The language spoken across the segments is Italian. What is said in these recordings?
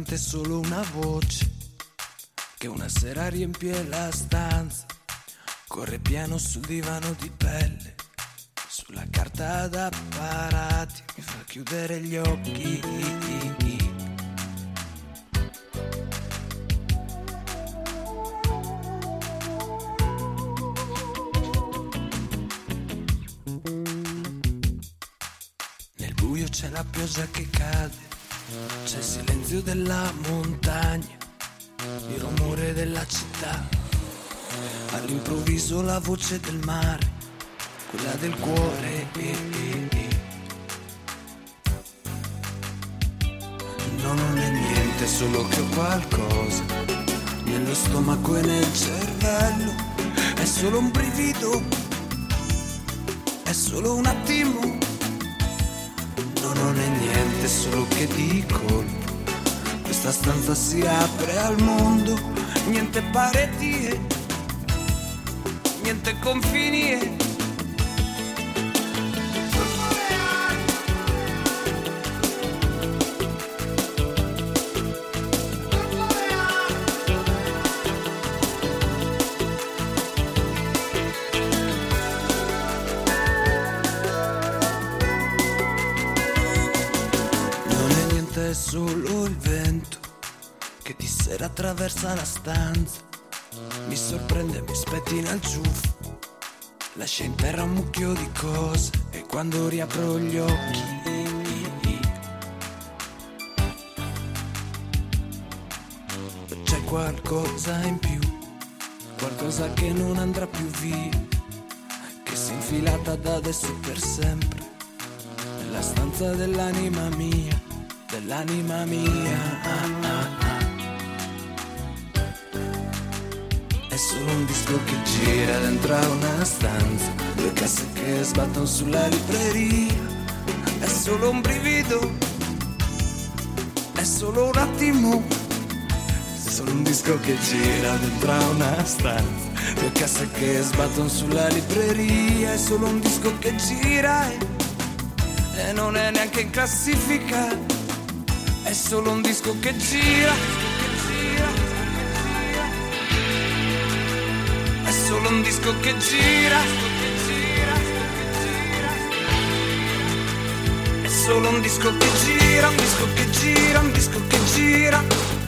niente, solo una voce che una sera riempie la stanza. Corre piano sul divano di pelle, sulla carta da apparati, mi fa chiudere gli occhi. Nel buio c'è la pioggia che cade, c'è il silenzio della montagna, il rumore della città, all'improvviso la voce del mare, quella del cuore. No, non è niente, solo che ho qualcosa nello stomaco e nel cervello. È solo un brivido, è solo un attimo. No, non è niente, solo che di colpo questa stanza si apre al mondo. Niente pareti, niente confini. È solo il vento che di sera attraversa la stanza, mi sorprende, mi spettina il ciuffo, lascia in terra un mucchio di cose e quando riapro gli occhi c'è qualcosa in più, qualcosa che non andrà più via, che si è infilata da adesso per sempre nella stanza dell'anima mia. Dell'anima mia. È solo un disco che gira dentro a una stanza, due casse che sbattono sulla libreria. È solo un brivido, è solo un attimo. È solo un disco che gira dentro a una stanza, due casse che sbattono sulla libreria. È solo un disco che gira e non è neanche in classifica. È solo un disco che gira, è solo un disco che gira, è solo un disco che gira, un disco che gira, un disco che gira.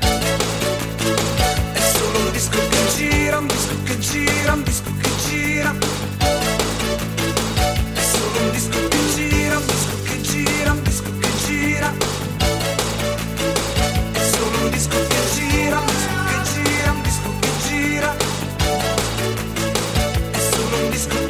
È solo un disco che gira, un disco che gira, un disco che gira. È solo un disco che gira, un disco che gira, un disco che gira. Un disco che gira, un disco che gira, un disco che gira. È solo un disco